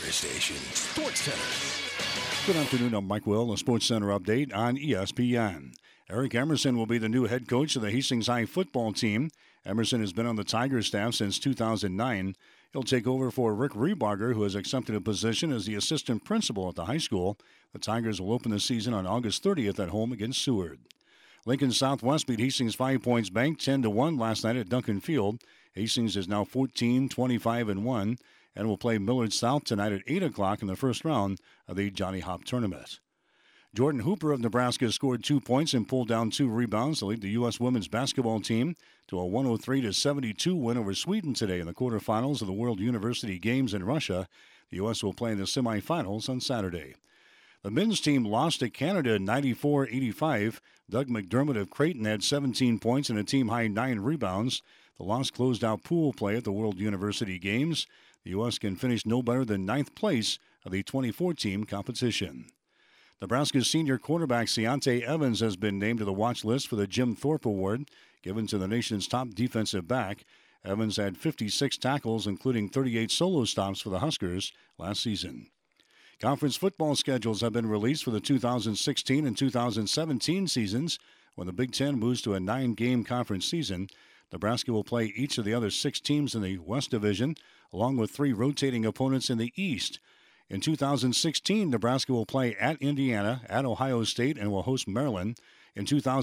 Station, Sports Center. Good afternoon, I'm Mike Will, the Sports Center update on ESPN. Eric Emerson will be the new head coach of the Hastings High football team. Emerson has been on the Tigers staff since 2009. He'll take over for Rick Rebarger, who has accepted a position as the assistant principal at the high school. The Tigers will open the season on August 30th at home against Seward. Lincoln Southwest beat Hastings 5 Points Bank 10-1 last night at Duncan Field. Hastings is now 14-25-1 and will play Millard South tonight at 8 o'clock in the first round of the Johnny Hop Tournament. Jordan Hooper of Nebraska scored 2 points and pulled down 2 rebounds to lead the U.S. women's basketball team to a 103-72 win over Sweden today in the quarterfinals of the World University Games in Russia. The U.S. will play in the semifinals on Saturday. The men's team lost to Canada 94-85. Doug McDermott of Creighton had 17 points and a team-high 9 rebounds. The loss closed out pool play at the World University Games. The U.S. can finish no better than 9th place of the 24-team competition. Nebraska's senior quarterback Ciante Evans has been named to the watch list for the Jim Thorpe Award, given to the nation's top defensive back. Evans had 56 tackles, including 38 solo stops for the Huskers last season. Conference football schedules have been released for the 2016 and 2017 seasons. When the Big Ten moves to a 9-game conference season, Nebraska will play each of the other 6 teams in the West Division, along with 3 rotating opponents in the East. In 2016, Nebraska will play at Indiana, at Ohio State, and will host Maryland. In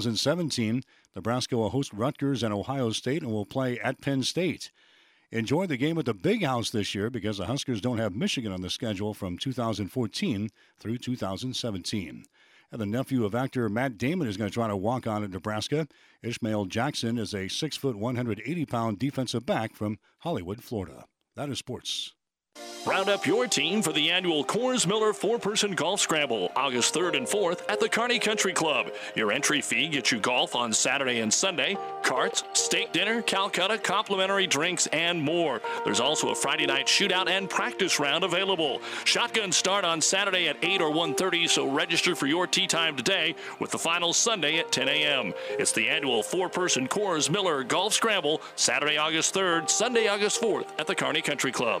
2017, Nebraska will host Rutgers and Ohio State and will play at Penn State. Enjoy the game at the Big House this year because the Huskers don't have Michigan on the schedule from 2014 through 2017. And the nephew of actor Matt Damon is going to try to walk on at Nebraska. Ishmael Jackson is a 6', 180-pound defensive back from Hollywood, Florida. That is sports. Round up your team for the annual Coors Miller 4-Person Golf Scramble, August 3rd and 4th at the Kearney Country Club. Your entry fee gets you golf on Saturday and Sunday, carts, steak dinner, Calcutta, complimentary drinks, and more. There's also a Friday night shootout and practice round available. Shotguns start on Saturday at 8 or 1:30, so register for your tee time today with the finals Sunday at 10 a.m. It's the annual 4-Person Coors Miller Golf Scramble, Saturday, August 3rd, Sunday, August 4th at the Kearney Country Club.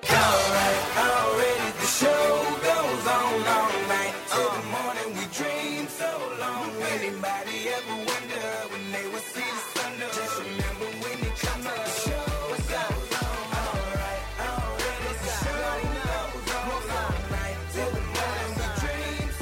Already the show goes on all night till the morning. We dream so long. Anybody ever wonder when they would see the sun? Just remember when you come to the show. What's up? Already the show goes on all night till the morning. We dream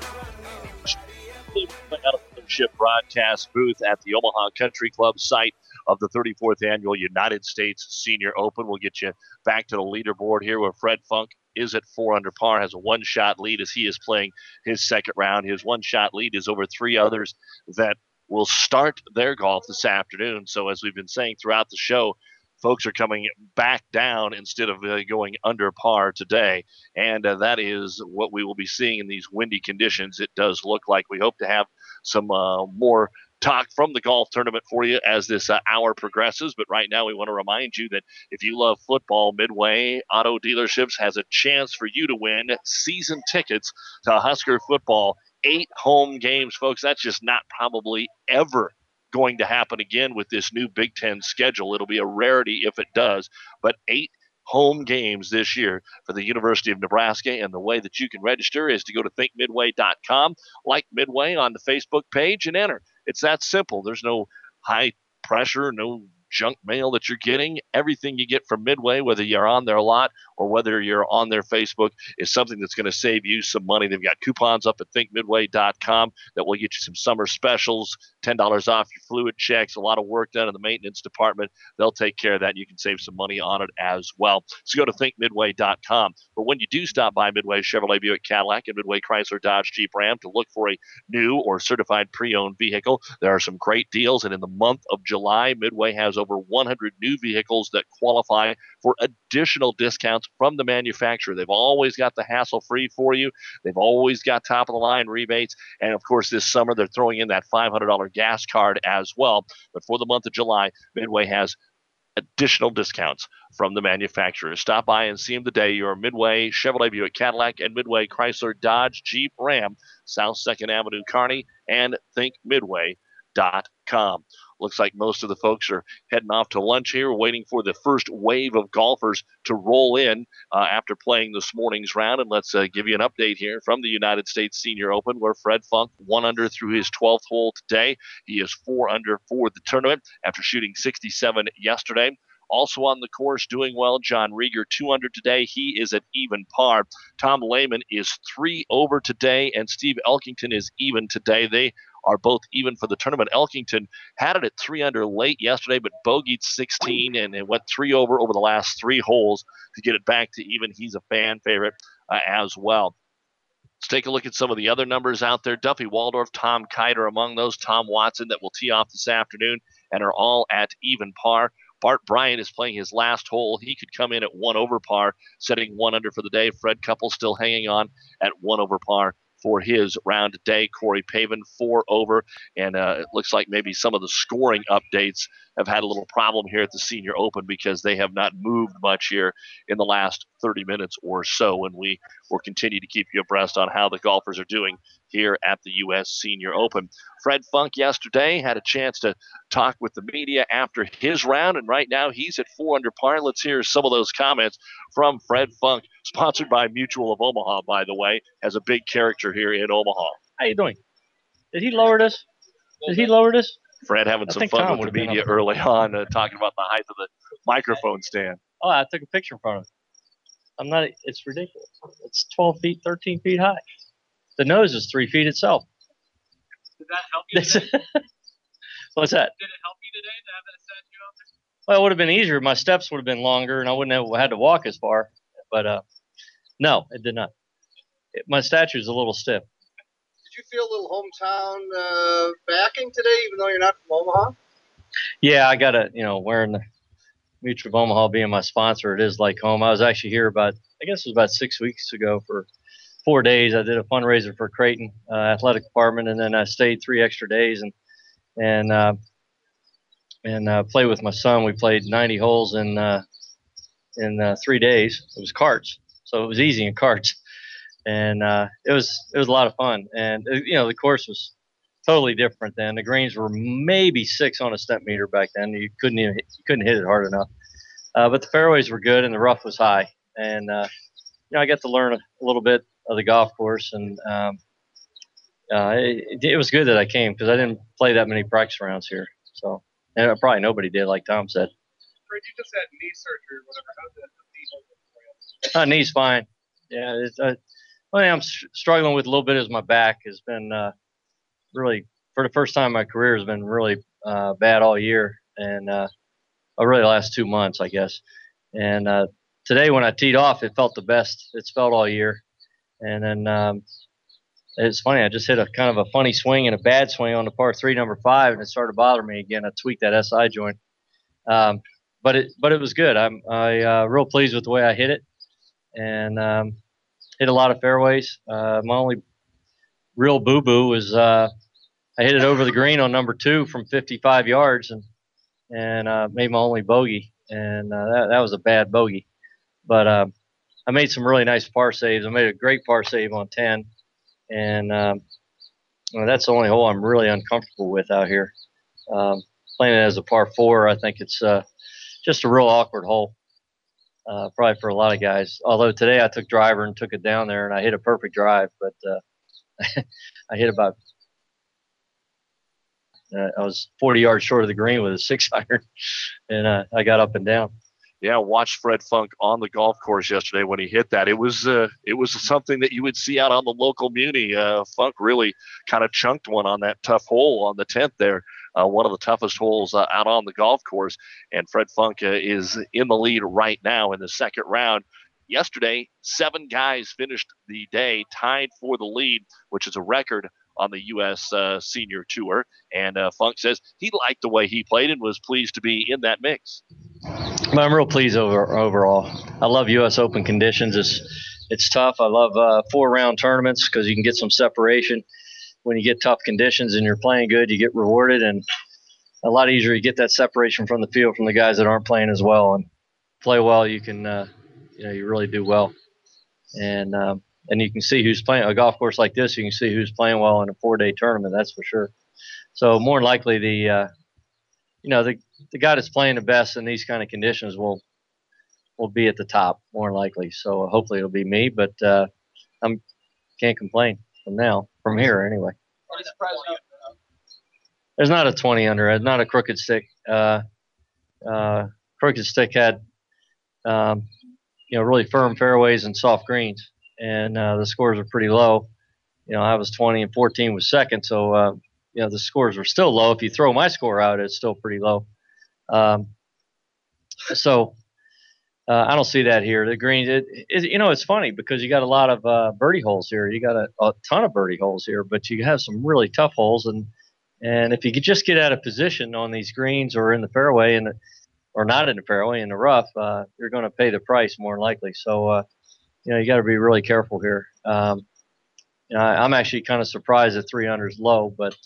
so long. Out of the ship broadcast booth at the Omaha Country Club site of the 34th Annual United States Senior Open. We'll get you back to the leaderboard here where Fred Funk is at 4 under par, has a 1-shot lead as he is playing his second round. His 1-shot lead is over 3 others that will start their golf this afternoon. So as we've been saying throughout the show, folks are coming back down instead of going under par today. And that is what we will be seeing in these windy conditions. It does look like. We hope to have some more talk from the golf tournament for you as this hour progresses. But right now we want to remind you that if you love football, Midway Auto Dealerships has a chance for you to win season tickets to Husker football. 8 home games, folks. That's just not probably ever going to happen again with this new Big Ten schedule. It'll be a rarity if it does, but 8 home games this year for the University of Nebraska. And the way that you can register is to go to thinkmidway.com, like Midway on the Facebook page, and enter. It's that simple. There's no high pressure, no junk mail that you're getting. Everything you get from Midway, whether you're on their lot or whether you're on their Facebook, is something that's going to save you some money. They've got coupons up at thinkmidway.com that will get you some summer specials, $10 off your fluid checks, a lot of work done in the maintenance department. They'll take care of that. You can save some money on it as well. So go to thinkmidway.com. But when you do stop by Midway Chevrolet Buick Cadillac and Midway Chrysler Dodge Jeep Ram to look for a new or certified pre-owned vehicle, there are some great deals. And in the month of July, Midway has over 100 new vehicles that qualify for additional discounts from the manufacturer. They've always got the hassle-free for you. They've always got top-of-the-line rebates. And, of course, this summer they're throwing in that $500 gas card as well. But for the month of July, Midway has additional discounts from the manufacturer. Stop by and see them today. Your Midway Chevrolet Buick Cadillac and Midway Chrysler Dodge Jeep Ram, South 2nd Avenue, Kearney, and thinkmidway.com. Looks like most of the folks are heading off to lunch here. We're waiting for the first wave of golfers to roll in after playing this morning's round. And let's give you an update here from the United States Senior Open, where Fred Funk 1 under through his 12th hole today. He is 4 under for the tournament after shooting 67 yesterday. Also on the course, doing well, John Rieger, 2 under today. He is at even par. Tom Lehman is 3 over today, and Steve Elkington is even today. They are both even for the tournament. Elkington had it at 3 under late yesterday, but bogeyed 16 and it went 3 over the last 3 holes to get it back to even. He's a fan favorite as well. Let's take a look at some of the other numbers out there. Duffy Waldorf, Tom Kiter among those. Tom Watson that will tee off this afternoon and are all at even par. Bart Bryant is playing his last hole. He could come in at 1 over par, setting 1 under for the day. Fred Couple still hanging on at 1 over par for his round today. Corey Pavin 4 over, and it looks like maybe some of the scoring updates have had a little problem here at the Senior Open because they have not moved much here in the last 30 minutes or so, and we will continue to keep you abreast on how the golfers are doing here at the U.S. Senior Open. Fred Funk yesterday had a chance to talk with the media after his round, and right now he's at 4 under par. Let's hear some of those comments from Fred Funk, sponsored by Mutual of Omaha, by the way, as a big character here in Omaha. How you doing? Did he lower this? Fred having some fun with the media early on, talking about the height of the microphone stand. Oh, I took a picture in front of it. It's ridiculous. It's 12 feet, 13 feet high. The nose is 3 feet itself. Did that help you today? What's that? Did it help you today to have that statue out there? Well, it would have been easier. My steps would have been longer, and I wouldn't have had to walk as far. But no, it did not. My statue is a little stiff. Did you feel a little hometown backing today, even though you're not from Omaha? Yeah, I got to, wearing the Mutual of Omaha being my sponsor, it is like home. I was actually here about 6 weeks ago for 4 days. I did a fundraiser for Creighton athletic department, and then I stayed 3 extra days and played with my son. We played 90 holes in 3 days. It was carts, so it was easy in carts, and it was a lot of fun. And the course was totally different then. The greens were maybe 6 on a step meter back then. You couldn't hit it hard enough. But the fairways were good and the rough was high. And I got to learn a little bit of the golf course, and it was good that I came because I didn't play that many practice rounds here. So, and probably nobody did, like Tom said. Fred, you just had knee surgery or whatever. How's the knee holding for you? Knee's fine. Yeah, one thing I'm struggling with a little bit is my back has been really, for the first time in my career, has been really bad all year, and really the last 2 months, I guess. And today when I teed off, it felt the best it's felt all year. And then it's funny, I just hit a kind of a funny swing and a bad swing on the par 3, number 5, and it started to bother me again. I tweaked that SI joint, but it was good. I'm real pleased with the way I hit it, and hit a lot of fairways. My only real boo-boo was I hit it over the green on number 2 from 55 yards and made my only bogey, and that was a bad bogey. But I made some really nice par saves. I made a great par save on 10, and that's the only hole I'm really uncomfortable with out here. Playing it as a par 4, I think it's just a real awkward hole, probably for a lot of guys. Although today I took driver and took it down there, and I hit a perfect drive, but I hit about I was 40 yards short of the green with a 6-iron, and I got up and down. Yeah, watched Fred Funk on the golf course yesterday when he hit that. It was something that you would see out on the local muni. Funk really kind of chunked one on that tough hole on the 10th there, one of the toughest holes out on the golf course. And Fred Funk is in the lead right now in the second round. Yesterday, 7 guys finished the day tied for the lead, which is a record on the U.S. Senior Tour. And Funk says he liked the way he played and was pleased to be in that mix. I'm real pleased overall. I love U.S. Open conditions. It's tough. I love 4-round tournaments because you can get some separation. When you get tough conditions and you're playing good, you get rewarded, and a lot easier you get that separation from the field from the guys that aren't playing as well. And play well, you can you really do well. And you can see who's playing. A golf course like this, you can see who's playing well in a 4-day tournament. That's for sure. So more than likely, the guy that's playing the best in these kind of conditions will be at the top more likely. So hopefully it'll be me, but can't complain from here anyway. There's not a 20 under, not a crooked stick. Crooked stick had, really firm fairways and soft greens, and the scores were pretty low. I was 20 and 14 was second, so the scores were still low. If you throw my score out, it's still pretty low. So I don't see that here. The greens, it's funny because you got a lot of birdie holes here. You got a ton of birdie holes here, but you have some really tough holes, and if you could just get out of position on these greens or in the fairway or not in the fairway in the rough, you're going to pay the price more than likely. So you got to be really careful here. I'm actually kind of surprised that 3 under is low, but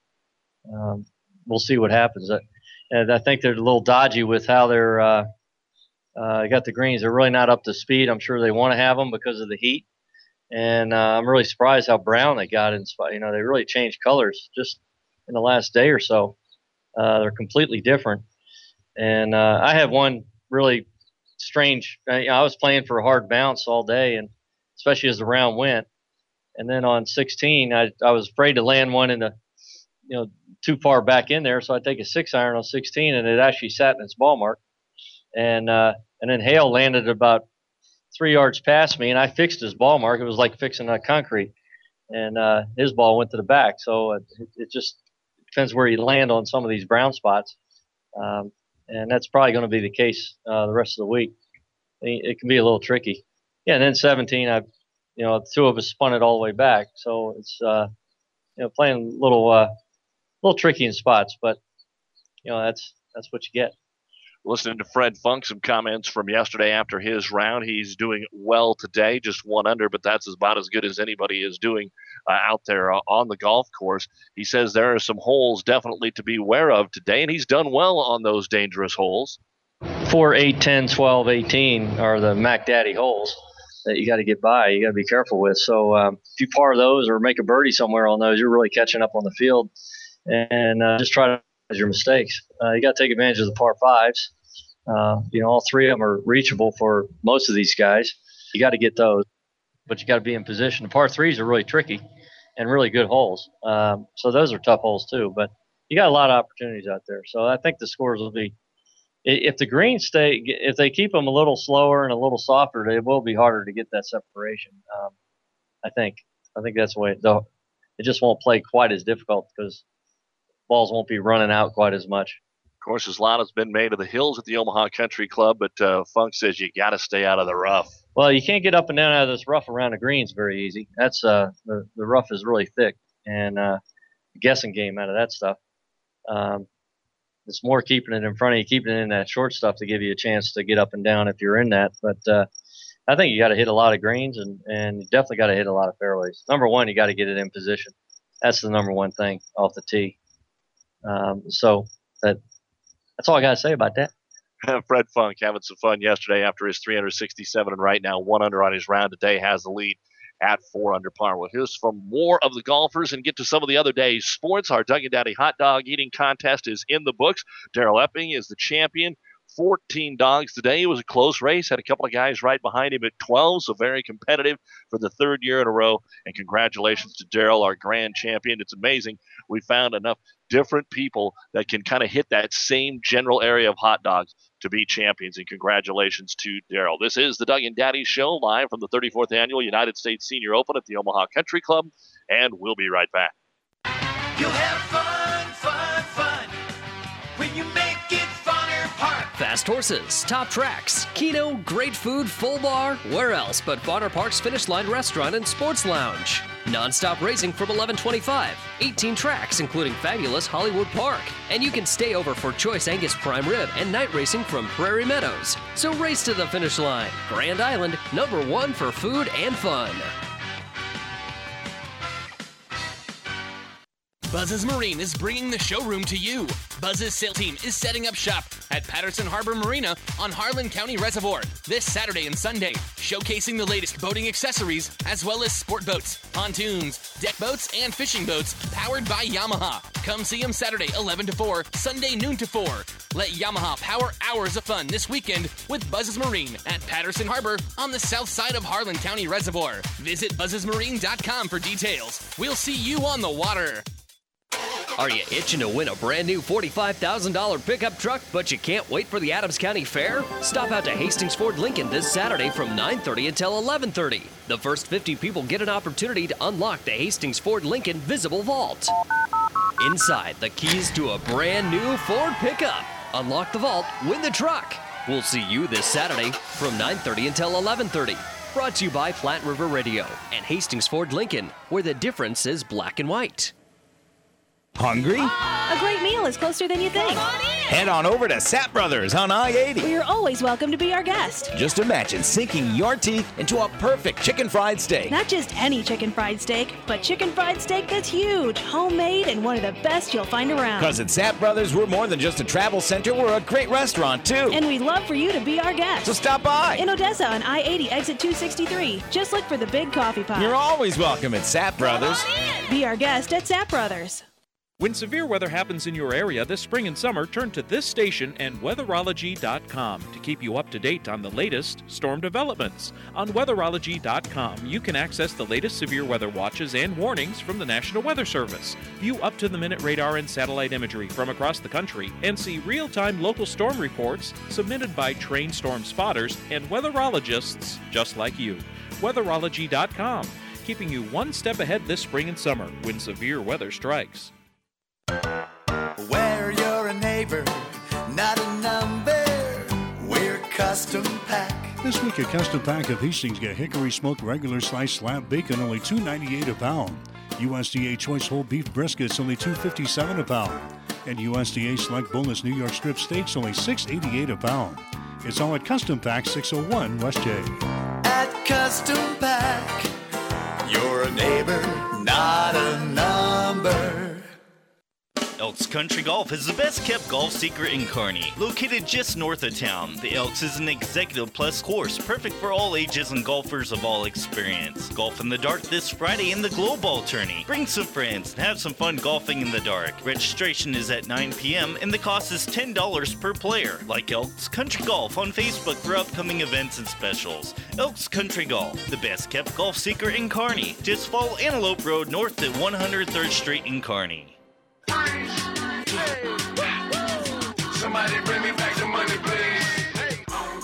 we'll see what happens. And I think they're a little dodgy with how they're got the greens. They're really not up to speed. I'm sure they want to have them because of the heat, and I'm really surprised how brown they got in spot. They really changed colors just in the last day or so. They're completely different. And I have one really strange. I was playing for a hard bounce all day, and especially as the round went. And then on 16, I was afraid to land one in the, too far back in there. So I take a 6-iron on 16, and it actually sat in its ball mark. And then Hale landed about 3 yards past me, and I fixed his ball mark. It was like fixing a concrete, and his ball went to the back. So it just depends where you land on some of these brown spots. And that's probably going to be the case the rest of the week. It can be a little tricky. Yeah, and then 17, the two of us spun it all the way back. So it's, playing a little tricky in spots, but, that's what you get. Listening to Fred Funk, some comments from yesterday after his round. He's doing well today, just 1 under, but that's about as good as anybody is doing out there on the golf course. He says there are some holes definitely to be aware of today, and he's done well on those dangerous holes. 4, 8, 10, 12, 18 are the Mac Daddy holes that you got to get by. You got to be careful with. So if you par those or make a birdie somewhere on those, you're really catching up on the field, and just try to your mistakes. You got to take advantage of the par 5s. All 3 of them are reachable for most of these guys. You got to get those, but you got to be in position. The par 3s are really tricky and really good holes. So those are tough holes too, but you got a lot of opportunities out there. So I think the scores will be, if the greens if they keep them a little slower and a little softer, it will be harder to get that separation. I think that's the way it just won't play quite as difficult because balls won't be running out quite as much. Of course, a lot has been made of the hills at the Omaha Country Club, but Funk says you got to stay out of the rough. Well, you can't get up and down out of this rough around the greens very easy. That's the rough is really thick, and guessing game out of that stuff. It's more keeping it in front of you, keeping it in that short stuff to give you a chance to get up and down if you're in that. But I think you got to hit a lot of greens, and you definitely got to hit a lot of fairways. Number one, you got to get it in position. That's the number one thing off the tee. So that's all I got to say about that. Fred Funk having some fun yesterday after his 367, and right now 1 under on his round today, has the lead at 4 under par. We'll hear from more of the golfers and get to some of the other day's sports. Our Doug and Daddy hot dog eating contest is in the books. Daryl Epping is the champion. 14 dogs today. It was a close race. Had a couple of guys right behind him at 12, so very competitive for the 3rd year in a row. And congratulations to Daryl, our grand champion. It's amazing. We found enough different people that can kind of hit that same general area of hot dogs to be champions. And congratulations to Daryl. This is the Doug and Daddy Show, live from the 34th Annual United States Senior Open at the Omaha Country Club. And we'll be right back. You'll have fun when you make it Funner Park. Fast horses, top tracks, Keno, great food, full bar. Where else but Bonner Park's Finish Line Restaurant and Sports Lounge. Non-stop racing from 11:25. 18 tracks, including fabulous Hollywood Park. And you can stay over for choice Angus prime rib and night racing from Prairie Meadows. So race to the finish line. Grand Island, #1 for food and fun. Buzz's Marine is bringing the showroom to you. Buzz's sales team is setting up shop at Patterson Harbor Marina on Harlan County Reservoir this Saturday and Sunday, showcasing the latest boating accessories as well as sport boats, pontoons, deck boats, and fishing boats powered by Yamaha. Come see them Saturday 11 to 4, Sunday noon to 4. Let Yamaha power hours of fun this weekend with Buzz's Marine at Patterson Harbor on the south side of Harlan County Reservoir. Visit buzzesmarine.com for details. We'll see you on the water. Are you itching to win a brand new $45,000 pickup truck, but you can't wait for the Adams County Fair? Stop out to Hastings Ford Lincoln this Saturday from 9:30 until 11:30. The first 50 people get an opportunity to unlock the Hastings Ford Lincoln Visible Vault. Inside, the keys to a brand new Ford pickup. Unlock the vault, win the truck. We'll see you this Saturday from 9:30 until 11:30. Brought to you by Platte River Radio and Hastings Ford Lincoln, where the difference is black and white. Hungry? A great meal is closer than you think. Head on over to Sapp Brothers on I-80. You're always welcome to be our guest. Just imagine sinking your teeth into a perfect chicken fried steak. Not just any chicken fried steak, but chicken fried steak that's huge, homemade, and one of the best you'll find around. Because at Sapp Brothers, we're more than just a travel center, we're a great restaurant, too. And we'd love for you to be our guest. So stop by. In Odessa on I-80, exit 263. Just look for the big coffee pot. You're always welcome at Sapp Brothers. Be our guest at Sapp Brothers. When severe weather happens in your area this spring and summer, turn to this station and weatherology.com to keep you up to date on the latest storm developments. On weatherology.com, you can access the latest severe weather watches and warnings from the National Weather Service, view up-to-the-minute radar and satellite imagery from across the country, and see real-time local storm reports submitted by trained storm spotters and weatherologists just like you. Weatherology.com, keeping you one step ahead this spring and summer when severe weather strikes. Where you're a neighbor, not a number. We're Custom Pack. This week, a Custom Pack of Hastings get hickory smoked regular sliced slab bacon, only $2.98 a pound. USDA Choice Whole Beef Briskets, only $2.57 a pound. And USDA Select Boneless New York Strip Steaks, only $6.88 a pound. It's all at Custom Pack, 601 West J. At Custom Pack, you're a neighbor, not a number. Elks Country Golf is the best-kept golf secret in Kearney. Located just north of town, the Elks is an Executive Plus course, perfect for all ages and golfers of all experience. Golf in the dark this Friday in the Glow Ball Tourney. Bring some friends and have some fun golfing in the dark. Registration is at 9 p.m. and the cost is $10 per player. Like Elks Country Golf on Facebook for upcoming events and specials. Elks Country Golf, the best-kept golf secret in Kearney. Just follow Antelope Road north at 103rd Street in Kearney. Somebody bring me back the money, please.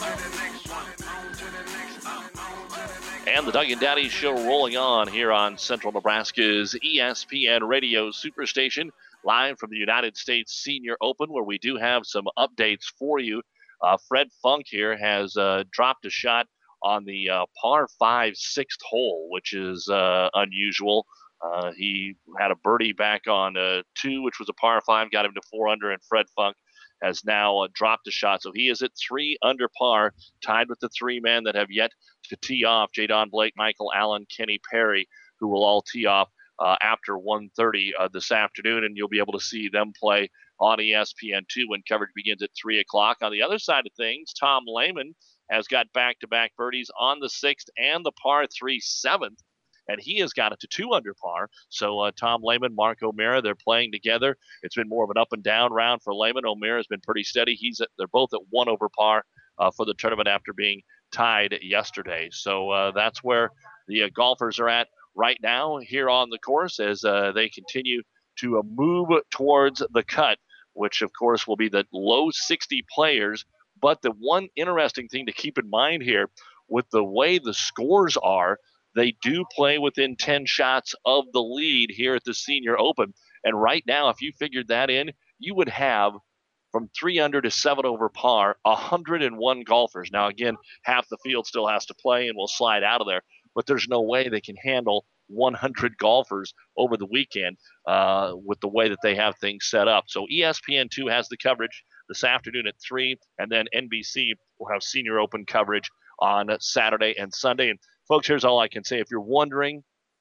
And the Doug and Daddy Show rolling on here on Central Nebraska's ESPN Radio Superstation, live from the United States Senior Open, where we do have some updates for you. Fred Funk here has dropped a shot on the par 5 sixth hole, which is unusual. He had a birdie back on 2, which was a par 5, got him to 4 under, and Fred Funk has now dropped a shot. So he is at 3 under par, tied with the 3 men that have yet to tee off: Jadon Blake, Michael Allen, Kenny Perry, who will all tee off after 1:30 this afternoon, and you'll be able to see them play on ESPN2 when coverage begins at 3 o'clock. On the other side of things, Tom Lehman has got back-to-back birdies on the 6th and the par 3 7th. And he has got it to 2 under par. So Tom Lehman, Mark O'Meara, they're playing together. It's been more of an up and down round for Lehman. O'Meara has been pretty steady. They're both at 1 over par for the tournament after being tied yesterday. So that's where the golfers are at right now here on the course as they continue to move towards the cut, which of course will be the low 60 players. But the one interesting thing to keep in mind here, with the way the scores are, they do play within 10 shots of the lead here at the Senior Open. And right now, if you figured that in, you would have from 3 under to 7 over par, 101 golfers. Now, again, half the field still has to play and will slide out of there, but there's no way they can handle 100 golfers over the weekend with the way that they have things set up. So ESPN2 has the coverage this afternoon at 3, and then NBC will have Senior Open coverage on Saturday and Sunday. And folks, here's all I can say. If you're wondering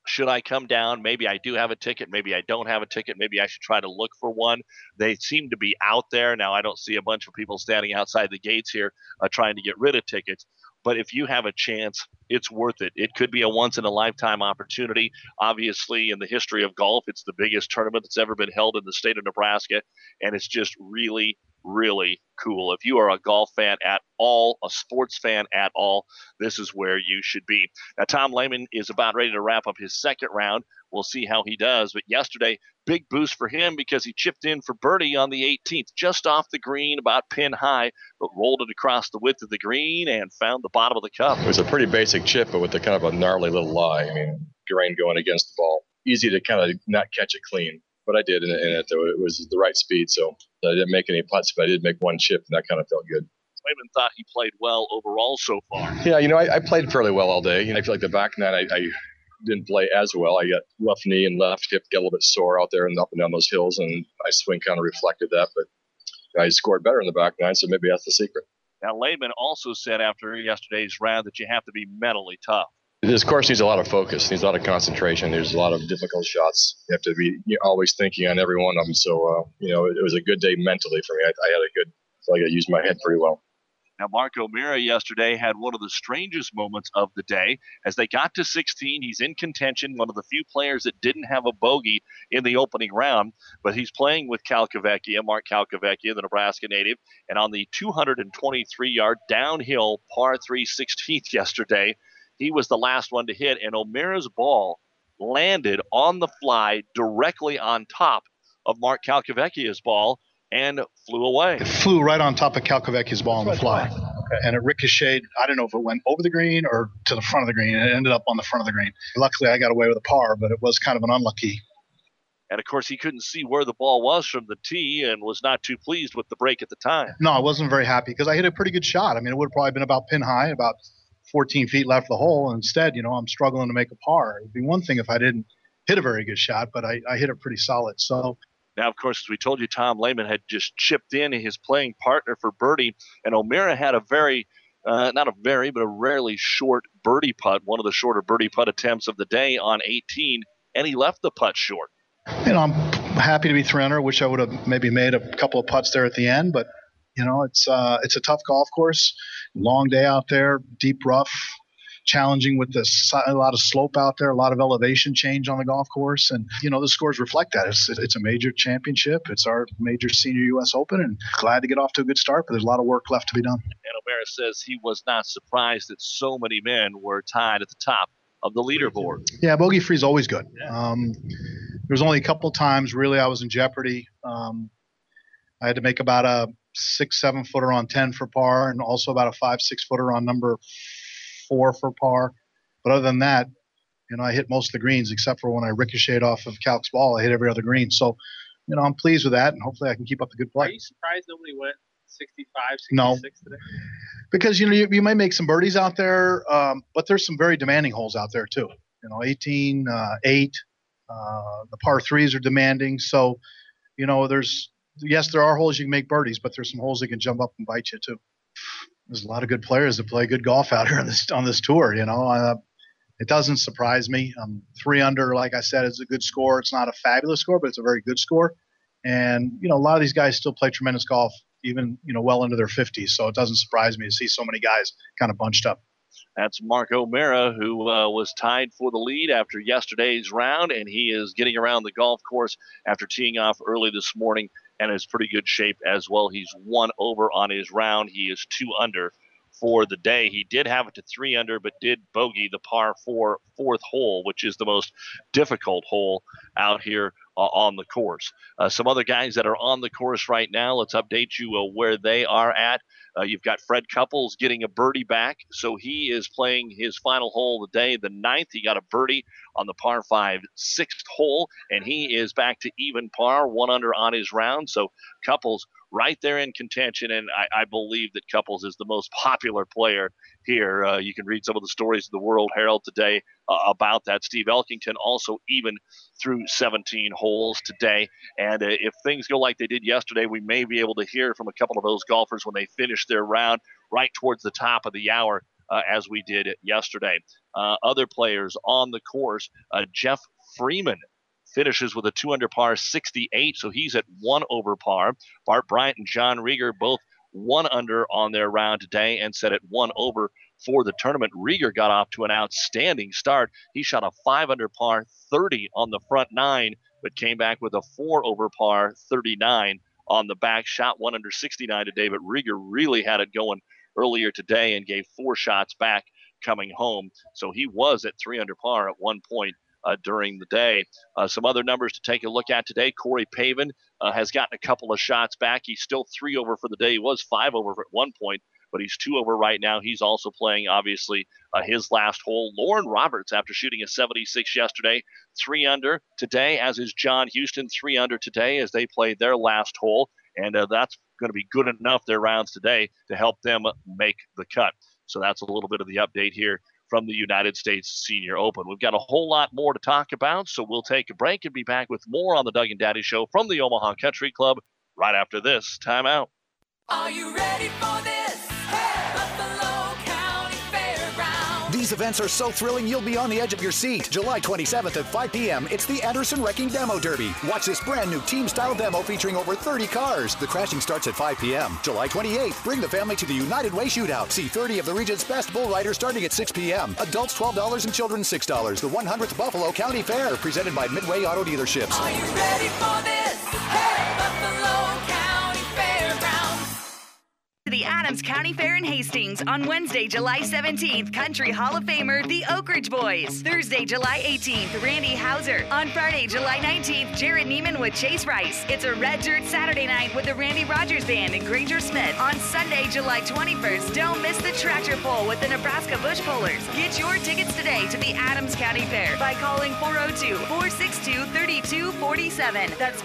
should I come down? Maybe I do have a ticket. Maybe I don't have a ticket. Maybe I should try to look for one. They seem to be out there. Now, I don't see a bunch of people standing outside the gates here trying to get rid of tickets. But if you have a chance, it's worth it. It could be a once-in-a-lifetime opportunity. Obviously, in the history of golf, it's the biggest tournament that's ever been held in the state of Nebraska, and it's just really, really cool. If you are a golf fan at all, a sports fan at all, this is where you should be. Now, Tom Lehman is about ready to wrap up his second round. We'll see how he does. But yesterday, big boost for him because he chipped in for birdie on the 18th, just off the green, about pin high, but rolled it across the width of the green and found the bottom of the cup. It was a pretty basic chip, but with a kind of a gnarly little lie. I mean, grain going against the ball. Easy to kind of not catch it clean. But I did, and it was the right speed, so I didn't make any putts, but I did make one chip, and that kind of felt good. Lehman thought he played well overall so far. Yeah, I played fairly well all day. I feel like the back nine, I didn't play as well. I got left knee and left hip get a little bit sore out there and up and down those hills, and my swing kind of reflected that. But I scored better in the back nine, so maybe that's the secret. Now, Lehman also said after yesterday's round that you have to be mentally tough. This course needs a lot of focus, needs a lot of concentration. There's a lot of difficult shots. You have to be always thinking on every one of them. So, it was a good day mentally for me. I feel like I used my head pretty well. Now, Mark O'Meara yesterday had one of the strangest moments of the day. As they got to 16, he's in contention, one of the few players that didn't have a bogey in the opening round, but he's playing with Calcavecchia, Mark Calcavecchia, the Nebraska native, and on the 223-yard downhill par 3 16th yesterday, he was the last one to hit, and O'Meara's ball landed on the fly directly on top of Mark Calcavecchia's ball and flew away. It flew right on top of Calcavecchia's ball on the fly. Okay. And it ricocheted. I don't know if it went over the green or to the front of the green. It ended up on the front of the green. Luckily, I got away with a par, but it was kind of an unlucky. And, of course, he couldn't see where the ball was from the tee and was not too pleased with the break at the time. No, I wasn't very happy because I hit a pretty good shot. I mean, it would have probably been about pin high, about 14 feet left of the hole. Instead, I'm struggling to make a par. It'd be one thing if I didn't hit a very good shot, but I hit it pretty solid. So now, of course, as we told you, Tom Lehman had just chipped in his playing partner for birdie, and O'Meara had a rarely short birdie putt, one of the shorter birdie putt attempts of the day on 18, and he left the putt short. I'm happy to be 300. Wish I would have maybe made a couple of putts there at the end, but it's a tough golf course, long day out there, deep rough, challenging with a lot of slope out there, a lot of elevation change on the golf course. And, the scores reflect that. It's a major championship. It's our major senior U.S. Open, and glad to get off to a good start, but there's a lot of work left to be done. And O'Meara says he was not surprised that so many men were tied at the top of the leaderboard. Yeah, bogey free is always good. There was only a couple times really I was in jeopardy. I had to make about a 6-7 footer on 10 for par, and also about a 5-6 footer on number 4 for par. But other than that, I hit most of the greens except for when I ricocheted off of Calc's ball. I hit every other green. So, I'm pleased with that, and hopefully I can keep up the good play. Are you surprised nobody went 65, 66 no. today? Because, you might make some birdies out there, but there's some very demanding holes out there too. 18, 8, the par 3s are demanding. So, there are holes you can make birdies, but there's some holes that can jump up and bite you too. There's a lot of good players that play good golf out here on this tour. It doesn't surprise me. 3 under, like I said, is a good score. It's not a fabulous score, but it's a very good score. And a lot of these guys still play tremendous golf, even well into their 50s. So it doesn't surprise me to see so many guys kind of bunched up. That's Mark O'Meara, who was tied for the lead after yesterday's round, and he is getting around the golf course after teeing off early this morning and is pretty good shape as well. He's 1 over on his round. He is 2 under for the day. He did have it to 3 under, but did bogey the par 4 fourth hole, which is the most difficult hole out here on the course. Some other guys that are on the course right now, let's update you where they are at. You've got Fred Couples getting a birdie back, so he is playing his final hole of the day, the 9th. He got a birdie on the par 5 6th hole, and he is back to even par, 1 under on his round. So Couples right there in contention, and I believe that Couples is the most popular player here. You can read some of the stories in the World Herald today about that. Steve Elkington also even through 17 holes today. And if things go like they did yesterday, we may be able to hear from a couple of those golfers when they finish their round right towards the top of the hour as we did yesterday. Other players on the course, Jeff Freeman finishes with a 2-under par 68, so he's at 1 over par. Bart Bryant and John Rieger both 1 under on their round today and set at 1 over for the tournament. Rieger got off to an outstanding start. He shot a 5-under par 30 on the front 9, but came back with a 4 over par 39 on the back. Shot 1 under 69 today, but Rieger really had it going earlier today and gave 4 shots back coming home. So he was at 3 under par at one point during the day. Some other numbers to take a look at today. Corey Pavin has gotten a couple of shots back. He's still 3 over for the day. He was 5 over at one point, but he's 2 over right now. He's also playing, obviously, his last hole. Lauren Roberts, after shooting a 76 yesterday, 3 under today, as is John Houston, 3 under today as they played their last hole. And that's going to be good enough, their rounds today, to help them make the cut. So that's a little bit of the update here from the United States Senior Open. We've got a whole lot more to talk about, so we'll take a break and be back with more on the Doug and Daddy Show from the Omaha Country Club right after this timeout. Are you ready for this? Buffalo County Fairgrounds. These events are so thrilling you'll be on the edge of your seat. July 27th at 5 p.m., it's the Anderson Wrecking Demo Derby. Watch this brand new team-style demo featuring over 30 cars. The crashing starts at 5 p.m. July 28th, bring the family to the United Way Shootout. See 30 of the region's best bull riders starting at 6 p.m. Adults $12 and children $6. The 100th Buffalo County Fair, presented by Midway Auto Dealerships. Are you ready for this? Buffalo County Fairgrounds. The Adams County Fair in Hastings on Wednesday, July 17th, Country Hall of Famer, the Oak Ridge Boys. Thursday, July 18th, Randy Hauser. On Friday, July 19th, Jared Neiman with Chase Rice. It's a Red Dirt Saturday night with the Randy Rogers Band and Granger Smith. On Sunday, July 21st, don't miss the tractor pull with the Nebraska Bush Pullers. Get your tickets today to the Adams County Fair by calling 402-462-3247. That's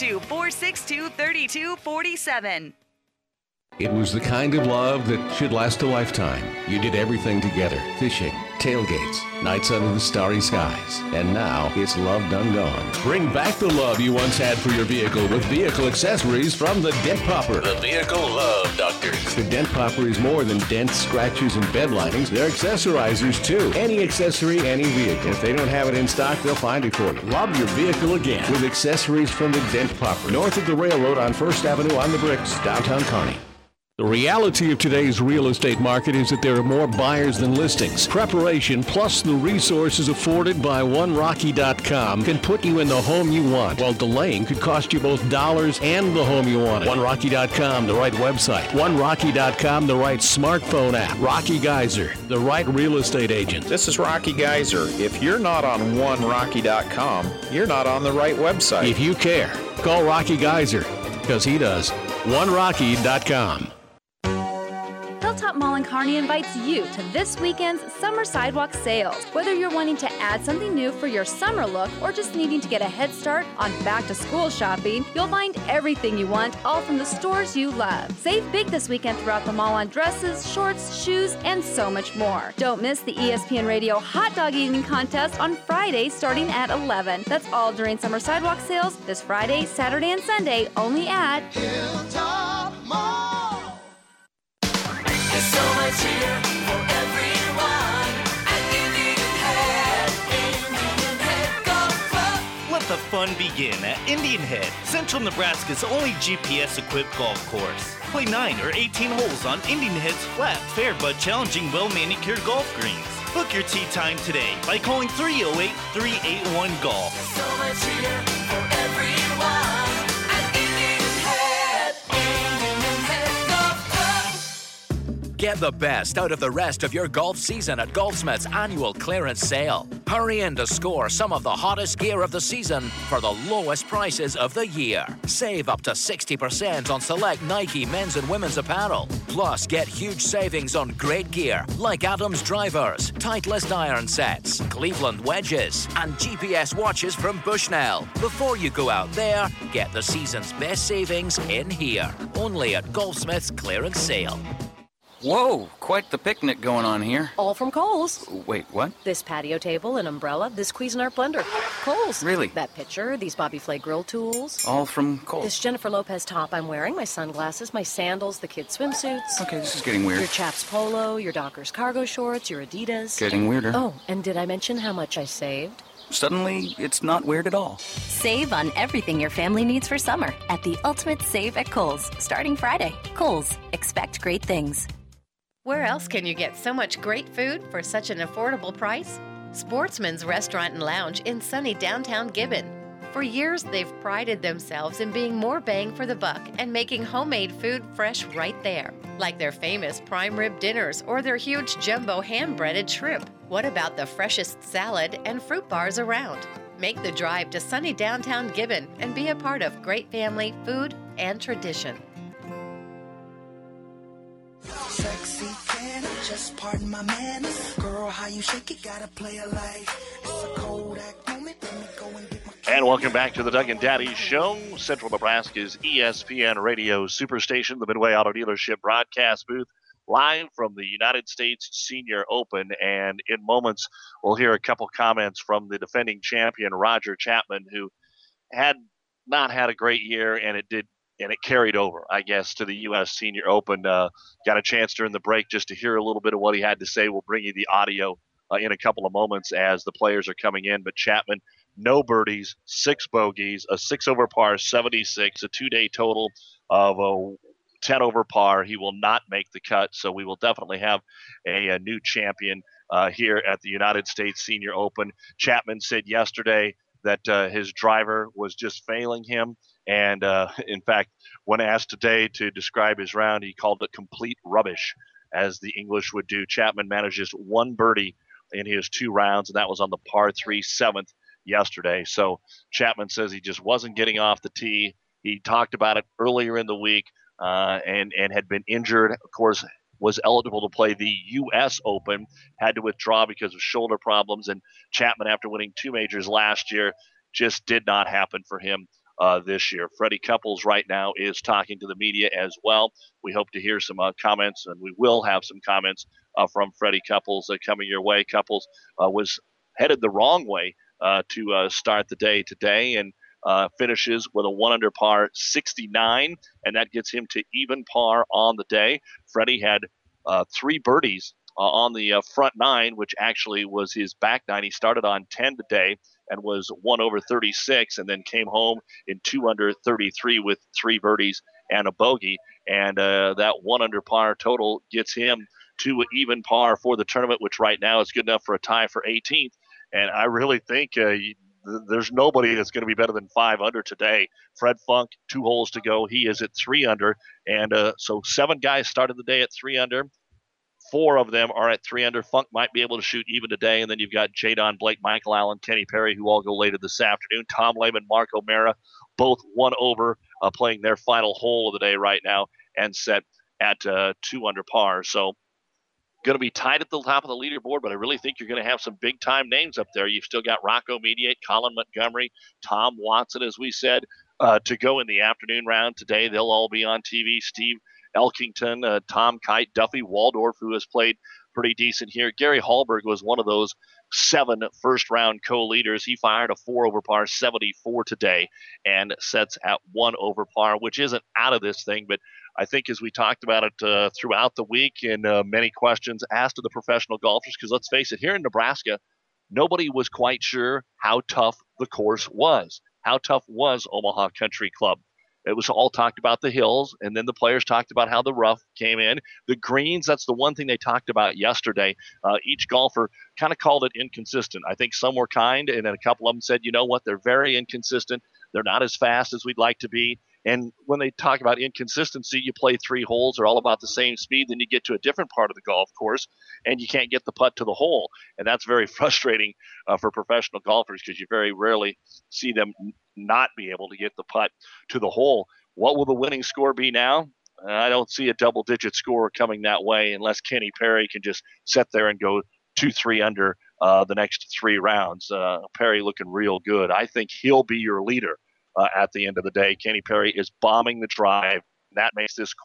402-462-3247. It was the kind of love that should last a lifetime. You did everything together. Fishing, tailgates, nights under the starry skies. And now it's love done gone. Bring back the love you once had for your vehicle with vehicle accessories from the Dent Popper. The Vehicle Love Doctors. The Dent Popper is more than dents, scratches, and bed linings. They're accessorizers too. Any accessory, any vehicle. If they don't have it in stock, they'll find it for you. Love your vehicle again with accessories from the Dent Popper. North of the railroad on 1st Avenue on the Bricks, downtown Kearney. The reality of today's real estate market is that there are more buyers than listings. Preparation plus the resources afforded by OneRocky.com can put you in the home you want, while delaying could cost you both dollars and the home you want. OneRocky.com, the right website. OneRocky.com, the right smartphone app. Rocky Geyser, the right real estate agent. This is Rocky Geyser. If you're not on OneRocky.com, you're not on the right website. If you care, call Rocky Geyser, because he does. OneRocky.com. Hilltop Mall in Kearney invites you to this weekend's Summer Sidewalk Sales. Whether you're wanting to add something new for your summer look or just needing to get a head start on back-to-school shopping, you'll find everything you want, all from the stores you love. Save big this weekend throughout the mall on dresses, shorts, shoes, and so much more. Don't miss the ESPN Radio Hot Dog Eating Contest on Friday starting at 11. That's all during Summer Sidewalk Sales this Friday, Saturday, and Sunday, only at Hilltop Mall. There's so much here for everyone at Indian Head Golf Club. Let the fun begin at Indian Head, Central Nebraska's only GPS-equipped golf course. Play 9 or 18 holes on Indian Head's flat, fair but challenging, well-manicured golf greens. Book your tee time today by calling 308-381-GOLF. So much here for everyone at Indian Head. Indian Head Golf Club. Get the best out of the rest of your golf season at Golfsmith's annual clearance sale. Hurry in to score some of the hottest gear of the season for the lowest prices of the year. Save up to 60% on select Nike men's and women's apparel. Plus, get huge savings on great gear like Adams drivers, Titleist iron sets, Cleveland wedges, and GPS watches from Bushnell. Before you go out there, get the season's best savings in here. Only at Golfsmith's clearance sale. Whoa, quite the picnic going on here. All from Kohl's. Wait, what? This patio table, an umbrella, this Cuisinart blender. Kohl's. Really? That pitcher, these Bobby Flay grill tools. All from Kohl's. This Jennifer Lopez top I'm wearing, my sunglasses, my sandals, the kids' swimsuits. Okay, this is getting weird. Your Chaps polo, your Dockers cargo shorts, your Adidas. Getting weirder. Oh, and did I mention how much I saved? Suddenly, it's not weird at all. Save on everything your family needs for summer at the Ultimate Save at Kohl's, starting Friday. Kohl's, expect great things. Where else can you get so much great food for such an affordable price? Sportsman's Restaurant and Lounge in sunny downtown Gibbon. For years, they've prided themselves in being more bang for the buck and making homemade food fresh right there, like their famous prime rib dinners or their huge jumbo hand-breaded shrimp. What about the freshest salad and fruit bars around? Make the drive to sunny downtown Gibbon and be a part of great family food and tradition. Sexy, can I just pardon my manners? Girl, how you shake it, gotta play a like. It's a Kodak moment, let me go and get my... And welcome back to the Doug and Daddy Show, Central Nebraska's ESPN Radio Superstation, the Midway Auto Dealership broadcast booth, live from the United States Senior Open. And in moments, we'll hear a couple comments from the defending champion, Roger Chapman, who had not had a great year, and it carried over, I guess, to the U.S. Senior Open. Got a chance during the break just to hear a little bit of what he had to say. We'll bring you the audio in a couple of moments as the players are coming in. But Chapman, no birdies, 6 bogeys, a 6 over par 76, a 2-day total of 10 over par. He will not make the cut, so we will definitely have a new champion here at the United States Senior Open. Chapman said yesterday that his driver was just failing him. And, in fact, when asked today to describe his round, he called it complete rubbish, as the English would do. Chapman managed just 1 birdie in his 2 rounds, and that was on the par 3 7th yesterday. So Chapman says he just wasn't getting off the tee. He talked about it earlier in the week and had been injured. Of course, was eligible to play the U.S. Open, had to withdraw because of shoulder problems. And Chapman, after winning 2 majors last year, just did not happen for him this year. Freddie Couples right now is talking to the media as well. We hope to hear some comments, and we will have some comments from Freddie Couples coming your way. Couples was headed the wrong way to start the day today, and finishes with a 1 under par 69, and that gets him to even par on the day. Freddie had 3 birdies on the front 9, which actually was his back 9. He started on 10 today and was 1 over 36, and then came home in 2 under 33 with 3 birdies and a bogey. And that 1 under par total gets him to even par for the tournament, which right now is good enough for a tie for 18th. And I really think there's nobody that's going to be better than 5 under today. Fred Funk, 2 holes to go. He is at 3 under. And so 7 guys started the day at 3 under. 4 of them are at 3 under. Funk might be able to shoot even today. And then you've got Jadon Blake, Michael Allen, Kenny Perry, who all go later this afternoon. Tom Lehman, Mark O'Mara, both 1 over, playing their final hole of the day right now and set at 2 under par. So going to be tied at the top of the leaderboard, but I really think you're going to have some big-time names up there. You've still got Rocco Mediate, Colin Montgomery, Tom Watson, as we said, to go in the afternoon round today. They'll all be on TV. Steve Elkington, Tom Kite, Duffy Waldorf, who has played pretty decent here. Gary Hallberg was one of those 7 first-round co-leaders. He fired a 4 over par 74 today and sets at 1 over par, which isn't out of this thing, but I think as we talked about it throughout the week and many questions asked of the professional golfers, because let's face it, here in Nebraska, nobody was quite sure how tough the course was. How tough was Omaha Country Club? It was all talked about the hills, and then the players talked about how the rough came in. The greens, that's the one thing they talked about yesterday. Each golfer kind of called it inconsistent. I think some were kind, and then a couple of them said, you know what, they're very inconsistent. They're not as fast as we'd like to be. And when they talk about inconsistency, you play 3 holes, they're all about the same speed, then you get to a different part of the golf course, and you can't get the putt to the hole. And that's very frustrating for professional golfers, because you very rarely see them not be able to get the putt to the hole. What will the winning score be now? I don't see a double-digit score coming that way unless Kenny Perry can just sit there and go 2-3 under the next 3 rounds. Perry looking real good. I think he'll be your leader at the end of the day. Kenny Perry is bombing the drive. That makes this course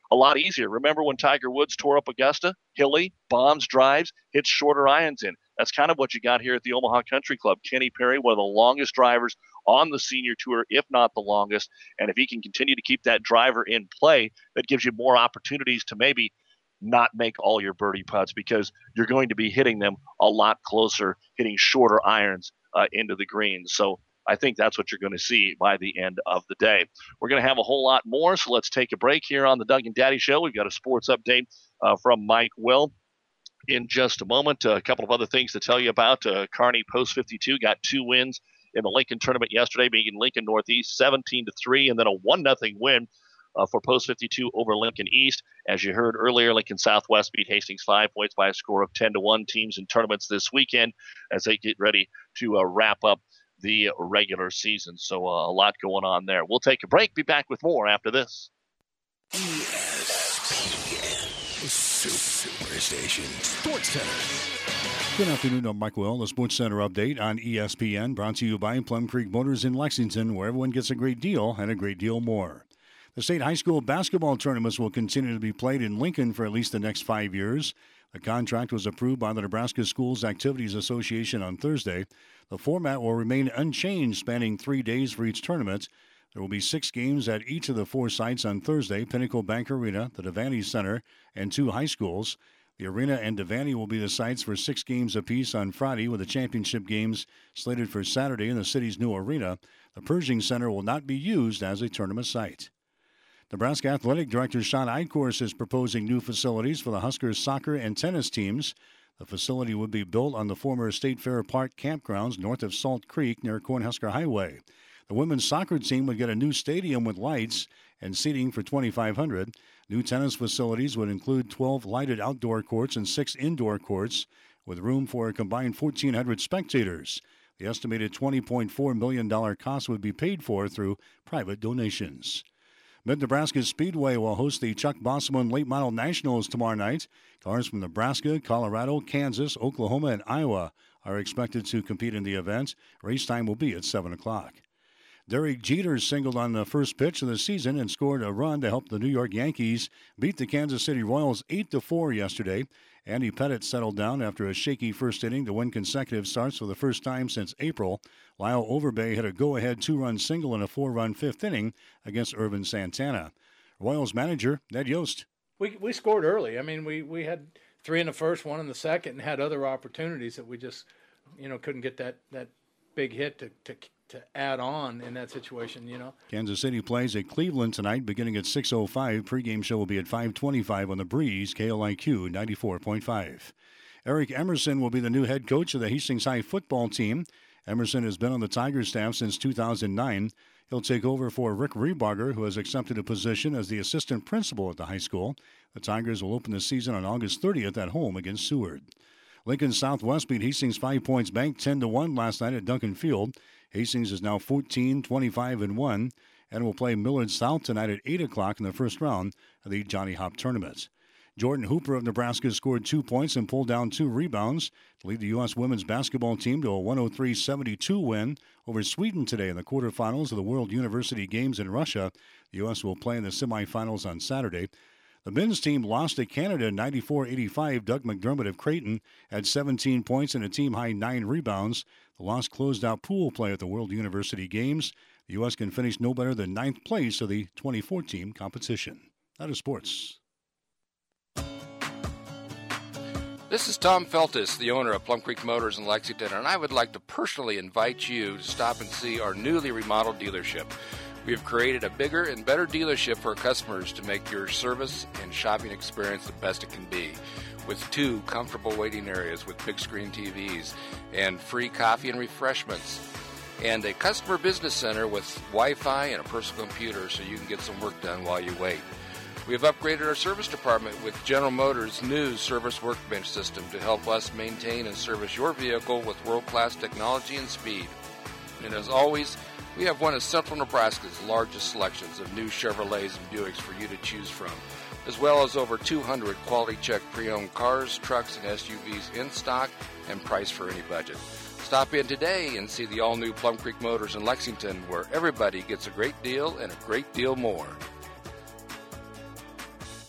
a lot easier. Remember when Tiger Woods tore up Augusta? Hilly, bombs, drives, hits shorter irons in. That's kind of what you got here at the Omaha Country Club. Kenny Perry, one of the longest drivers on the senior tour, if not the longest. And if he can continue to keep that driver in play, that gives you more opportunities to maybe not make all your birdie putts, because you're going to be hitting them a lot closer, hitting shorter irons into the green. So I think that's what you're going to see by the end of the day. We're going to have a whole lot more, so let's take a break here on the Doug and Daddy Show. We've got a sports update from Mike Will in just a moment. A couple of other things to tell you about. Kearney Post 52 got 2 wins in the Lincoln tournament yesterday, beating Lincoln Northeast 17-3, and then a 1-0 win for Post 52 over Lincoln East. As you heard earlier, Lincoln Southwest beat Hastings 5 points by a score of 10-1. Teams in tournaments this weekend as they get ready to wrap up the regular season. So a lot going on there. We'll take a break. Be back with more after this. Superstation Sports Center. Good afternoon, I'm Mike Will. The Sports Center update on ESPN, brought to you by Plum Creek Motors in Lexington, where everyone gets a great deal and a great deal more. The state high school basketball tournaments will continue to be played in Lincoln for at least the next 5 years. The contract was approved by the Nebraska Schools Activities Association on Thursday. The format will remain unchanged, spanning 3 days for each tournament. There will be 6 games at each of the 4 sites on Thursday: Pinnacle Bank Arena, the Devaney Center, and 2 high schools. The arena and Devaney will be the sites for 6 games apiece on Friday, with the championship games slated for Saturday in the city's new arena. The Pershing Center will not be used as a tournament site. Nebraska Athletic Director Sean Eidkors is proposing new facilities for the Huskers soccer and tennis teams. The facility would be built on the former State Fair Park campgrounds north of Salt Creek near Cornhusker Highway. The women's soccer team would get a new stadium with lights and seating for 2,500. New tennis facilities would include 12 lighted outdoor courts and 6 indoor courts, with room for a combined 1,400 spectators. The estimated $20.4 million cost would be paid for through private donations. Mid-Nebraska Speedway will host the Chuck Bosselman Late Model Nationals tomorrow night. Cars from Nebraska, Colorado, Kansas, Oklahoma, and Iowa are expected to compete in the event. Race time will be at 7 o'clock. Derek Jeter singled on the first pitch of the season and scored a run to help the New York Yankees beat the Kansas City Royals 8-4 yesterday. Andy Pettitte settled down after a shaky first inning to win consecutive starts for the first time since April. Lyle Overbay hit a go-ahead 2-run single in a 4-run fifth inning against Irvin Santana. Royals manager Ned Yost. We scored early. I mean, we had 3 in the first, 1 in the second, and had other opportunities that we just, couldn't get that big hit to add on in that situation, Kansas City plays at Cleveland tonight beginning at 6:05. Pregame show will be at 5:25 on the Breeze, KLIQ 94.5. Eric Emerson will be the new head coach of the Hastings High football team. Emerson has been on the Tigers staff since 2009. He'll take over for Rick Rebarger, who has accepted a position as the assistant principal at the high school. The Tigers will open the season on August 30th at home against Seward. Lincoln Southwest beat Hastings 5 Points Bank 10-1 last night at Duncan Field. Hastings is now 14-25-1 and will play Millard South tonight at 8 o'clock in the first round of the Johnny Hop tournament. Jordan Hooper of Nebraska scored 2 points and pulled down 2 rebounds to lead the U.S. women's basketball team to a 103-72 win over Sweden today in the quarterfinals of the World University Games in Russia. The U.S. will play in the semifinals on Saturday. The men's team lost to Canada 94-85. Doug McDermott of Creighton had 17 points and a team-high 9 rebounds. The loss closed out pool play at the World University Games. The U.S. can finish no better than 9th place of the 2014 competition. That is sports. This is Tom Feltis, the owner of Plum Creek Motors in Lexington, and I would like to personally invite you to stop and see our newly remodeled dealership. We have created a bigger and better dealership for our customers to make your service and shopping experience the best it can be, with 2 comfortable waiting areas with big screen TVs and free coffee and refreshments, and a customer business center with Wi-Fi and a personal computer so you can get some work done while you wait. We have upgraded our service department with General Motors' new service workbench system to help us maintain and service your vehicle with world-class technology and speed. And as always, we have one of Central Nebraska's largest selections of new Chevrolets and Buicks for you to choose from, as well as over 200 quality-checked pre-owned cars, trucks, and SUVs in stock and priced for any budget. Stop in today and see the all-new Plum Creek Motors in Lexington, where everybody gets a great deal and a great deal more.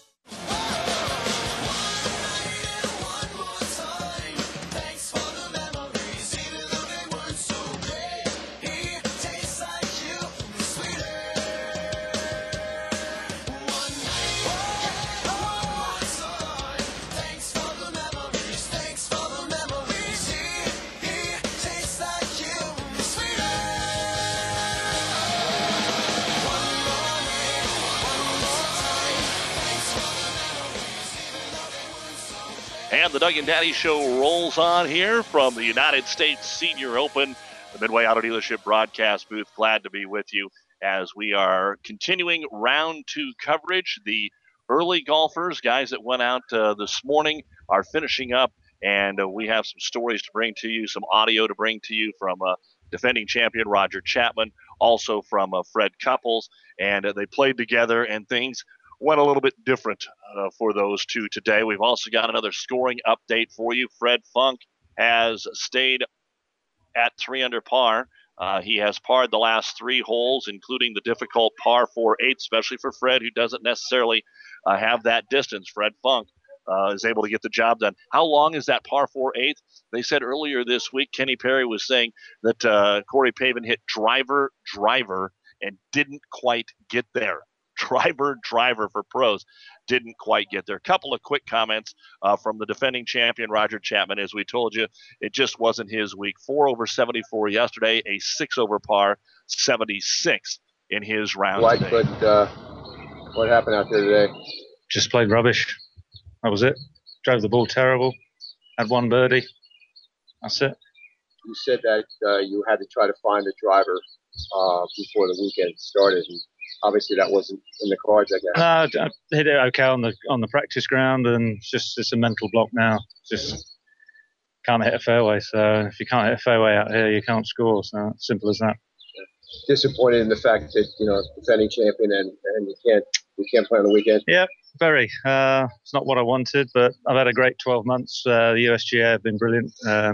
And the Doug and Daddy Show rolls on here from the United States Senior Open, the Midway Auto Dealership broadcast booth. Glad to be with you as we are continuing round 2 coverage. The early golfers, guys that went out this morning, are finishing up, and we have some stories to bring to you, some audio to bring to you from defending champion Roger Chapman, also from Fred Couples, and they played together, and things went a little bit different for those two today. We've also got another scoring update for you. Fred Funk has stayed at 3 under par. He has parred the last 3 holes, including the difficult par 4-8, especially for Fred, who doesn't necessarily have that distance. Fred Funk is able to get the job done. How long is that par 4-8? They said earlier this week, Kenny Perry was saying that Corey Pavin hit driver, and didn't quite get there. Driver for pros. Didn't quite get there. A couple of quick comments from the defending champion, Roger Chapman. As we told you, it just wasn't his week. 4 over 74 yesterday, a 6 over par 76 in his round today. But what happened out there today? Just played rubbish. That was it. Drove the ball terrible. Had 1 birdie. That's it. You said that you had to try to find the driver before the weekend started. And obviously, that wasn't in the cards, I guess. No, I hit it okay on the practice ground, and it's a mental block now. Just can't hit a fairway. So if you can't hit a fairway out here, you can't score. So simple as that. Disappointed in the fact that defending champion and you can't play on the weekend. Yeah, very. It's not what I wanted, but I've had a great 12 months. The USGA have been brilliant.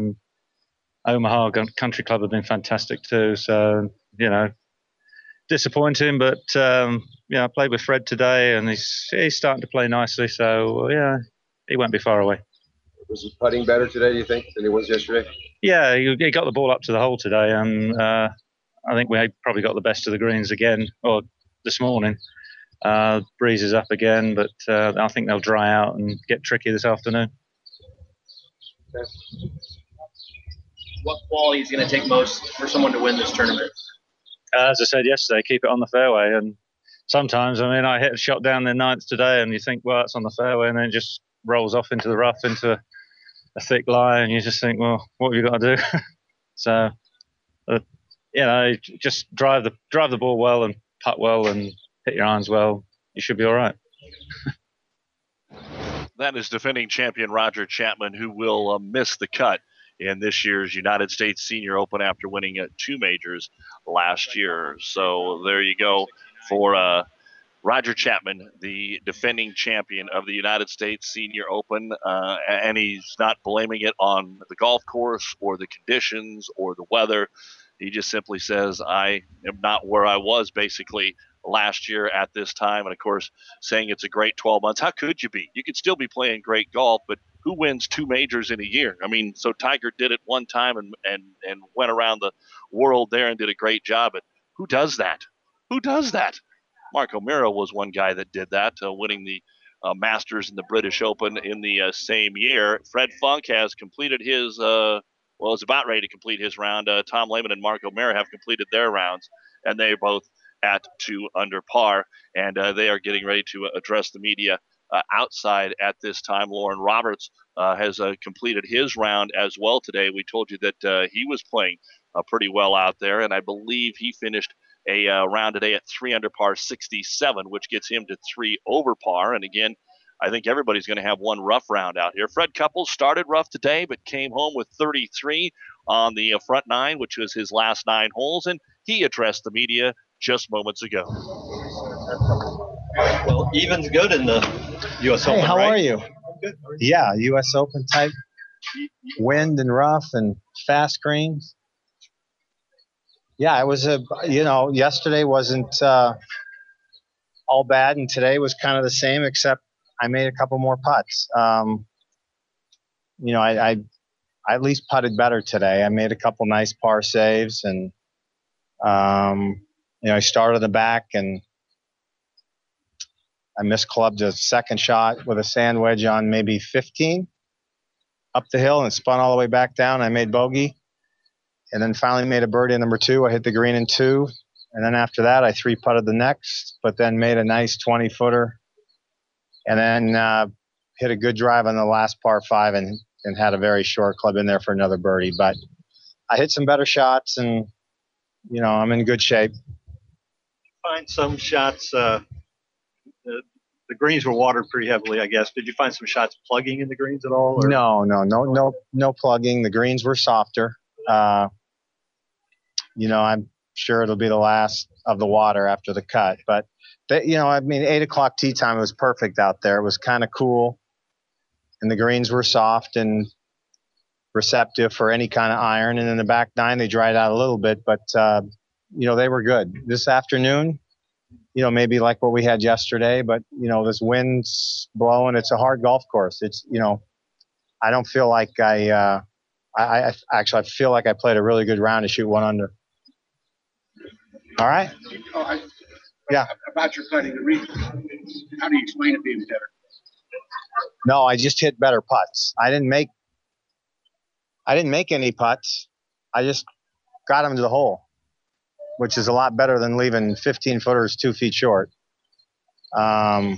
Omaha Country Club have been fantastic too. So disappointing, but I played with Fred today, and he's starting to play nicely. So he won't be far away. Was he putting better today, do you think, than he was yesterday? Yeah, he got the ball up to the hole today, and I think we probably got the best of the greens again, or this morning. Breeze is up again, but I think they'll dry out and get tricky this afternoon. Okay. What quality is going to take most for someone to win this tournament? As I said yesterday, keep it on the fairway. And sometimes, I hit a shot down the 9th today, and you think, well, it's on the fairway, and then it just rolls off into the rough, into a thick lie, and you just think, well, what have you got to do? So, just drive the ball well and putt well and hit your irons well. You should be all right. That is defending champion Roger Chapman, who will miss the cut in this year's United States Senior Open after winning 2 majors last year. So there you go for Roger Chapman, the defending champion of the United States Senior Open. And he's not blaming it on the golf course or the conditions or the weather. He just simply says, I am not where I was basically last year at this time. And of course, saying it's a great 12 months. How could you be? You could still be playing great golf, but who wins 2 majors in a year? So Tiger did it one time and went around the world there and did a great job. But who does that? Who does that? Mark O'Meara was one guy that did that, winning the Masters and the British Open in the same year. Fred Funk has completed his, is about ready to complete his round. Tom Lehman and Mark O'Meara have completed their rounds, and they both at 2 under par, and they are getting ready to address the media outside at this time. Lauren Roberts has completed his round as well today. We told you that he was playing pretty well out there, and I believe he finished a round today at 3 under par 67, which gets him to 3 over par. And again, I think everybody's going to have one rough round out here. Fred Couples started rough today, but came home with 33 on the front 9, which was his last 9 holes, and he addressed the media just moments ago. Well, even's good in the U.S. Open, how right? are you? Good. Yeah, U.S. Open type wind and rough and fast greens. Yeah, it was yesterday wasn't all bad, and today was kind of the same, except I made a couple more putts. I at least putted better today. I made a couple nice par saves, and I started the back, and I misclubbed a second shot with a sand wedge on maybe 15 up the hill and spun all the way back down. I made bogey, and then finally made a birdie on number 2. I hit the green in 2, and then after that I 3-putted the next, but then made a nice 20-footer, and then hit a good drive on the last par 5 and had a very short club in there for another birdie. But I hit some better shots, and, I'm in good shape. Find some shots, the greens were watered pretty heavily, I guess. Did you find some shots plugging in the greens at all? Or? No plugging. The greens were softer. I'm sure it'll be the last of the water after the cut. But, 8 o'clock tee time, it was perfect out there. It was kind of cool, and the greens were soft and receptive for any kind of iron. And in the back 9, they dried out a little bit, but, they were good. This afternoon, maybe like what we had yesterday, but, this wind's blowing. It's a hard golf course. It's, I don't feel like I feel like I played a really good round to shoot 1 under. All right. Yeah. About your putting, the reason. How do you explain it being better? No, I just hit better putts. I didn't make any putts. I just got them to the hole, which is a lot better than leaving 15 footers 2 feet short. I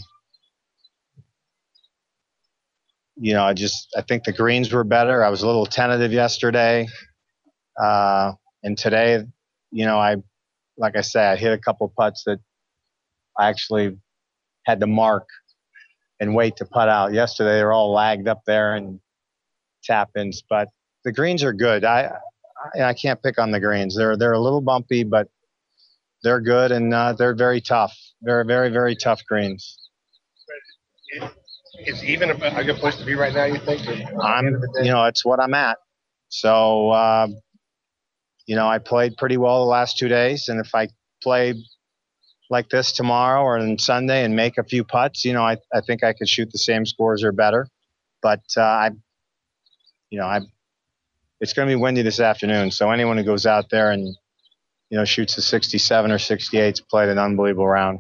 think the greens were better. I was a little tentative yesterday. And today, like I say, I hit a couple putts that I actually had to mark and wait to putt out. Yesterday, they were all lagged up there and tap-ins, but the greens are good. I can't pick on the greens. They're a little bumpy, but they're good, and they're very tough. They're very, very tough greens. Is even a good place to be right now, you think? It's what I'm at. So, I played pretty well the last 2 days, and if I play like this tomorrow or on Sunday and make a few putts, I think I could shoot the same scores or better. But it's going to be windy this afternoon, so anyone who goes out there and shoots a 67 or 68's played an unbelievable round.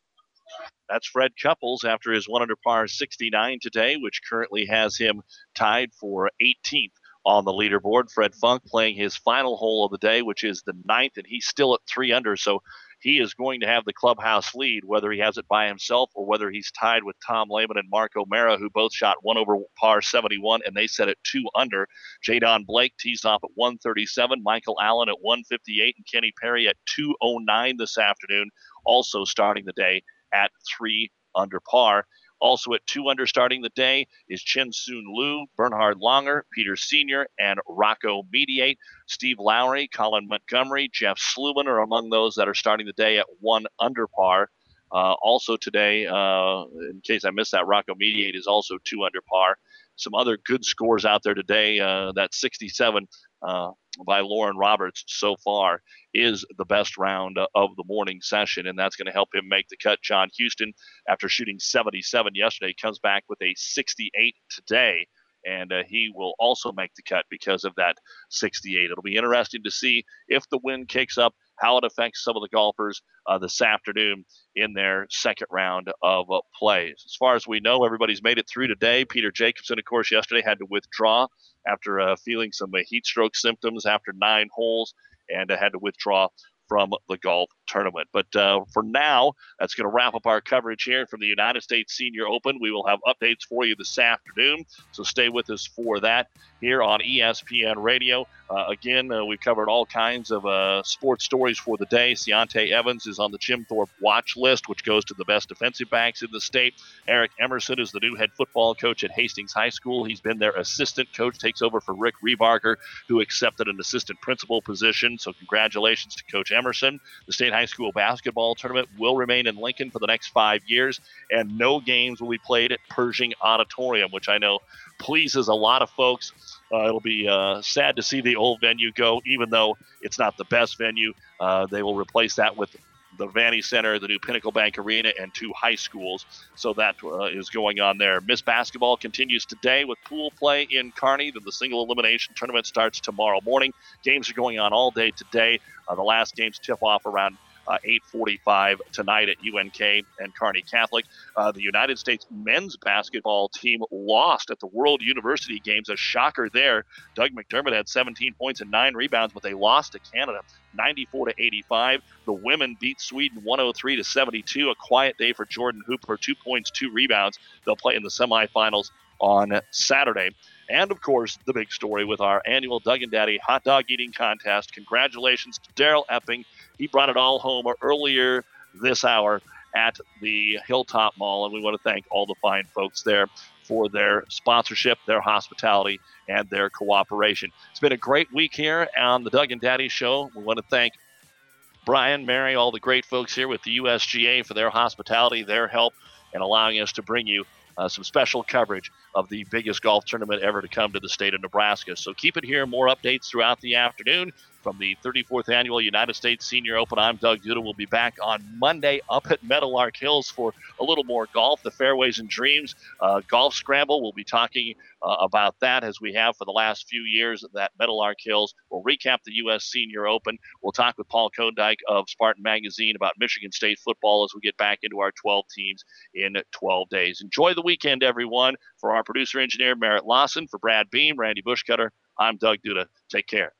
That's Fred Couples after his 1 under par 69 today, which currently has him tied for 18th on the leaderboard. Fred Funk playing his final hole of the day, which is the 9th, and he's still at 3 under, so he is going to have the clubhouse lead, whether he has it by himself or whether he's tied with Tom Lehman and Mark O'Mara, who both shot 1 over par 71, and they set it 2 under. Jadon Blake tees off at 137, Michael Allen at 158, and Kenny Perry at 209 this afternoon, also starting the day at 3 under par. Also at 2 under starting the day is Chin Soon Liu, Bernhard Langer, Peter Sr., and Rocco Mediate. Steve Lowry, Colin Montgomery, Jeff Sluman are among those that are starting the day at 1 under par. Also today, in case I missed that, Rocco Mediate is also 2 under par. Some other good scores out there today. That 67 by Lauren Roberts so far is the best round of the morning session, and that's going to help him make the cut. John Houston, after shooting 77 yesterday, comes back with a 68 today, and he will also make the cut because of that 68. It'll be interesting to see if the wind kicks up, how it affects some of the golfers this afternoon in their second round of play. As far as we know, everybody's made it through today. Peter Jacobson, of course, yesterday had to withdraw after feeling some heat stroke symptoms after 9 holes, and had to withdraw from the golf tournament. But for now, that's going to wrap up our coverage here from the United States Senior Open. We will have updates for you this afternoon, so stay with us for that here on ESPN Radio. Again, we've covered all kinds of sports stories for the day. Ciante Evans is on the Jim Thorpe watch list, which goes to the best defensive backs in the state. Eric Emerson is the new head football coach at Hastings High School. He's been their assistant coach, takes over for Rick Rebarker, who accepted an assistant principal position. So congratulations to Coach Emerson. The state high school basketball tournament will remain in Lincoln for the next 5 years, and no games will be played at Pershing Auditorium, which I know pleases a lot of folks. It'll be sad to see the old venue go, even though it's not the best venue. They will replace that with the Vanny Center, the new Pinnacle Bank Arena, and 2 high schools. So that is going on there. Miss Basketball continues today with pool play in Kearney. Then the single elimination tournament starts tomorrow morning. Games are going on all day today. The last games tip off around 8:45 tonight at UNK and Kearney Catholic. The United States men's basketball team lost at the World University Games. A shocker there. Doug McDermott had 17 points and 9 rebounds, but they lost to Canada 94-85. The women beat Sweden 103-72. A quiet day for Jordan Hooper, 2 points, 2 rebounds. They'll play in the semifinals on Saturday. And, of course, the big story with our annual Doug and Daddy hot dog eating contest. Congratulations to Daryl Epping. He brought it all home earlier this hour at the Hilltop Mall, and we want to thank all the fine folks there for their sponsorship, their hospitality, and their cooperation. It's been a great week here on the Doug and Daddy Show. We want to thank Brian, Mary, all the great folks here with the USGA for their hospitality, their help, and allowing us to bring you some special coverage of the biggest golf tournament ever to come to the state of Nebraska. So keep it here. More updates throughout the afternoon from the 34th Annual United States Senior Open. I'm Doug Duda. We'll be back on Monday up at Meadowlark Hills for a little more golf, the Fairways and Dreams Golf Scramble. We'll be talking about that as we have for the last few years at Meadowlark Hills. We'll recap the U.S. Senior Open. We'll talk with Paul Kondike of Spartan Magazine about Michigan State football as we get back into our 12 teams in 12 days. Enjoy the weekend, everyone. For our producer-engineer, Merritt Lawson, for Brad Beam, Randy Bushcutter, I'm Doug Duda. Take care.